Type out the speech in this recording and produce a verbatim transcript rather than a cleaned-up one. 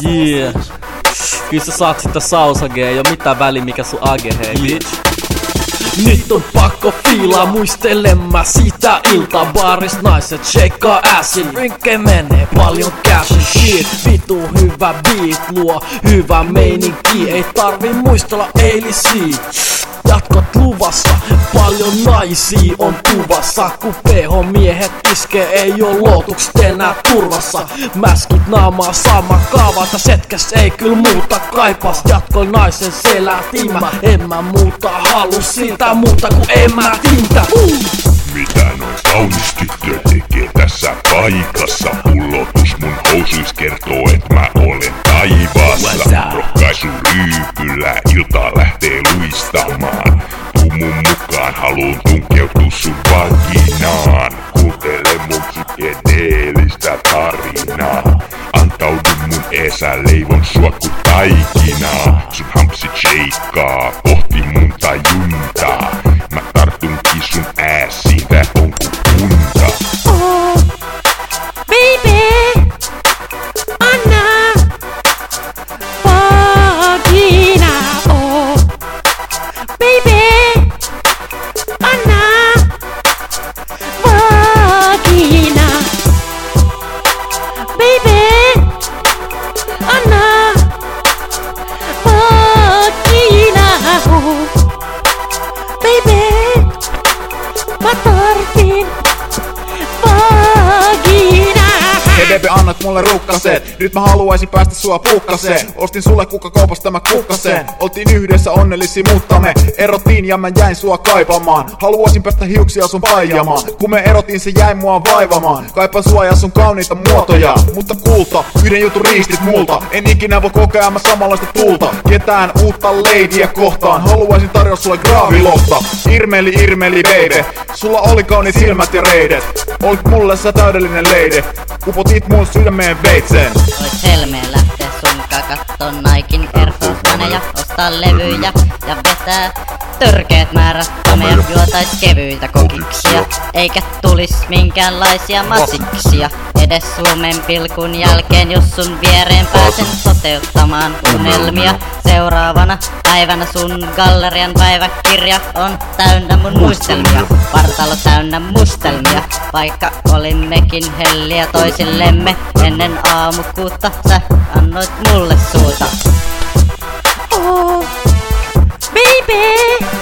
Yeah. Kyllä sä saat sitä sausagea, ei oo mitään väliä mikä sun age, hei bitch. Nyt on pakko fiilaa, muistelen mä sitä iltaa. Baaris naiset shakeaa assin, rinkke menee paljon cashin. Shit, vitu hyvä beat luo hyvä meininki. Ei tarvi muistella eilisiä. Jatkot luvassa, paljon naisia on kuvassa. Kun P H-miehet iskee, ei oo lootukset enää turvassa. Mäskit naamaa sama kaavata, setkäs ei kyl muuta kaipas. Jatkoi naisen selää timä, en mä muuta halu siltä muuta ku en mä tintä. uh! Mitä noin kaunis tyttö tekee tässä paikassa? Pullotus mun housuis kertoo, et mä olen taivaassa. Rohkaisu ryypyllä, ilta lähtee luistamaan. Tuu mun mukaan, haluun tunkeutua sun vaginaan. Kuuntele mun psykedeellistä tarinaa. Antaudu mun eesä, leivon sua ku taikinaa. Sun hampsi shakeaa, pohti mun tajuntaa. Mä tartunkin sun äässiin, tää on ku kunta. Oh, baby, anna vagina. Oh, baby, anna vagina. Baby, anna vagina. Oh, baby, mä tarvin vagina. Hei baby, annat mulle rukkaset. Nyt mä haluaisin päästä sua pukkaseen. Ostin sulle kukkakaupasta tämä kukkaseen. Oltiin yhdessä onnellisia, mutta me erottiin ja mä jäin sua kaipaamaan. Haluaisin päästä hiuksia sun paijamaan. Kun me erotin, se jäi mua vaivamaan. Kaipaan sua ja sun kauniita muotoja. Mutta kulta, yhden jutun riistit multa. En ikinä voi kokea mä samanlaista tulta. Ketään uutta ladyä kohtaan. Haluaisin tarjoa sulle graavilohta. Irmeli, irmeli baby. Sulla oli kauniit silmät ja reidet. Olit mulle sä täydellinen lady. Upotit mun sydämeen veitseen. Ois helmeen lähtee sunkaan katton Naikin Air Force-maneja, ostaa levyjä ja vetää törkeät määrät kameja. Juotais kevyitä kokiksia, eikä tulis minkäänlaisia masiksia. Edes Suomen pilkun jälkeen, jos sun viereen pääsen toteuttamaan unelmia. Seuraavana päivänä sun gallerian päiväkirja on täynnä mun muistelmia. Vartalo täynnä mustelmia, vaikka olimmekin helliä toisillemme. Ennen aamukuutta sä annoit mulle suuta. Oh, baby,